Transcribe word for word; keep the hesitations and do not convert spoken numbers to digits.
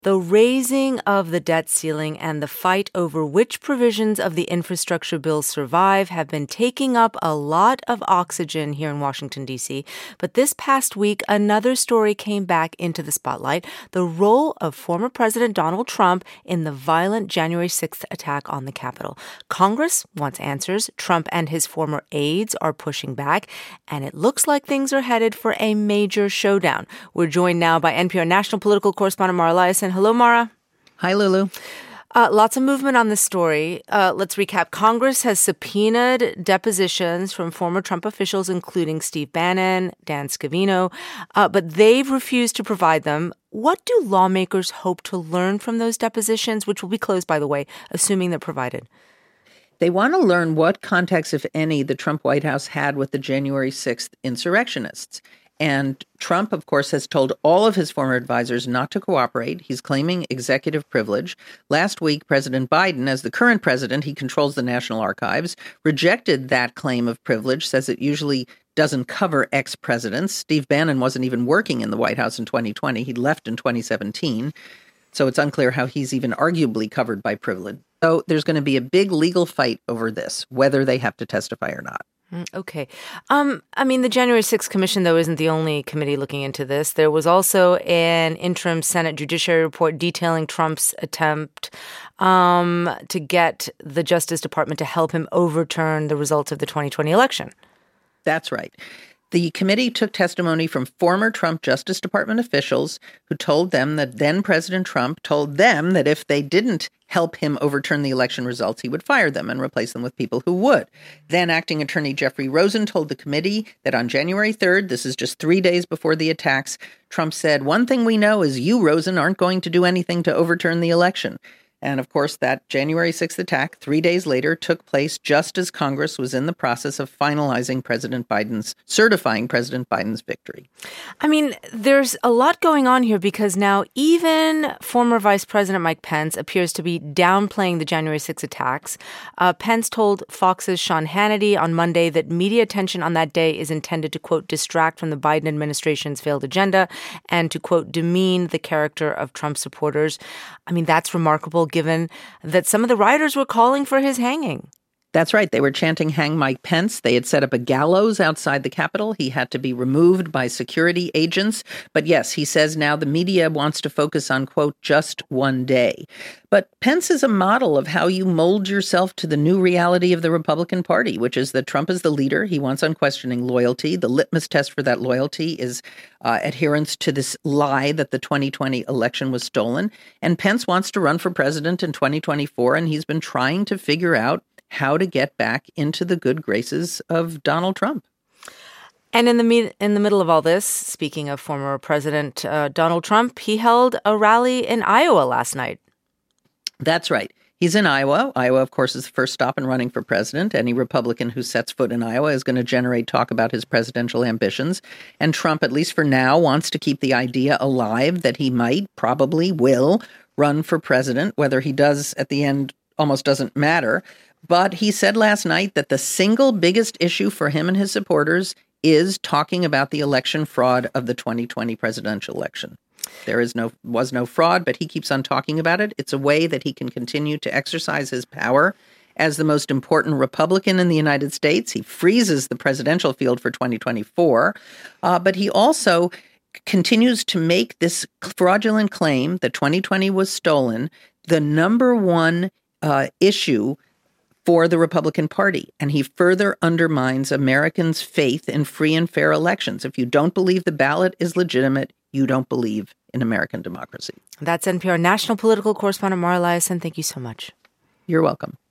The raising of the debt ceiling and the fight over which provisions of the infrastructure bill survive have been taking up a lot of oxygen here in Washington, D C. But this past week, another story came back into the spotlight: the role of former President Donald Trump in the violent January sixth attack on the Capitol. Congress wants answers. Trump and his former aides are pushing back, and it looks like things are headed for a major showdown. We're joined now by N P R national political correspondent Mara Liasson. Hello, Mara. Hi, Lulu. Uh, lots of movement on this story. Uh, let's recap. Congress has subpoenaed depositions from former Trump officials, including Steve Bannon, Dan Scavino, uh, but they've refused to provide them. What do lawmakers hope to learn from those depositions, which will be closed, by the way, assuming they're provided? They want to learn what context, if any, the Trump White House had with the January sixth insurrectionists. And Trump, of course, has told all of his former advisors not to cooperate. He's claiming executive privilege. Last week, President Biden, as the current president, he controls the National Archives, rejected that claim of privilege, says it usually doesn't cover ex-presidents. Steve Bannon wasn't even working in the White House in twenty twenty. He left in twenty seventeen. So it's unclear how he's even arguably covered by privilege. So there's going to be a big legal fight over this, whether they have to testify or not. Okay. Um, I mean, the January sixth Commission, though, isn't the only committee looking into this. There was also an interim Senate Judiciary report detailing Trump's attempt um, to get the Justice Department to help him overturn the results of the twenty twenty election. That's right. The committee took testimony from former Trump Justice Department officials who told them that then President Trump told them that if they didn't help him overturn the election results, he would fire them and replace them with people who would. Then acting attorney Jeffrey Rosen told the committee that on January third, this is just three days before the attacks, Trump said, "One thing we know is you, Rosen, aren't going to do anything to overturn the election." And of course, that January sixth attack, three days later, took place just as Congress was in the process of finalizing President Biden's, certifying President Biden's victory. I mean, there's a lot going on here because now even former Vice President Mike Pence appears to be downplaying the January sixth attacks. Uh, Pence told Fox's Sean Hannity on Monday that media attention on that day is intended to, quote, distract from the Biden administration's failed agenda and to, quote, demean the character of Trump supporters. I mean, that's remarkable, given that some of the rioters were calling for his hanging. That's right. They were chanting, "Hang Mike Pence." They had set up a gallows outside the Capitol. He had to be removed by security agents. But yes, he says now the media wants to focus on, quote, just one day. But Pence is a model of how you mold yourself to the new reality of the Republican Party, which is that Trump is the leader. He wants unquestioning loyalty. The litmus test for that loyalty is uh, adherence to this lie that the twenty twenty election was stolen. And Pence wants to run for president in twenty twenty-four, and he's been trying to figure out how to get back into the good graces of Donald Trump. And in the me- in the middle of all this, speaking of former President uh, Donald Trump, he held a rally in Iowa last night. That's right. He's in Iowa. Iowa, of course, is the first stop in running for president. Any Republican who sets foot in Iowa is going to generate talk about his presidential ambitions. And Trump, at least for now, wants to keep the idea alive that he might, probably will, run for president. Whether he does at the end almost doesn't matter. But he said last night that the single biggest issue for him and his supporters is talking about the election fraud of the twenty twenty presidential election. There is no was no fraud, but he keeps on talking about it. It's a way that he can continue to exercise his power as the most important Republican in the United States. He freezes the presidential field for twenty twenty-four, uh, but he also continues to make this fraudulent claim that twenty twenty was stolen the number one uh, issue for the Republican Party. And he further undermines Americans' faith in free and fair elections. If you don't believe the ballot is legitimate, you don't believe in American democracy. That's N P R national political correspondent Mara Liasson. Thank you so much. You're welcome.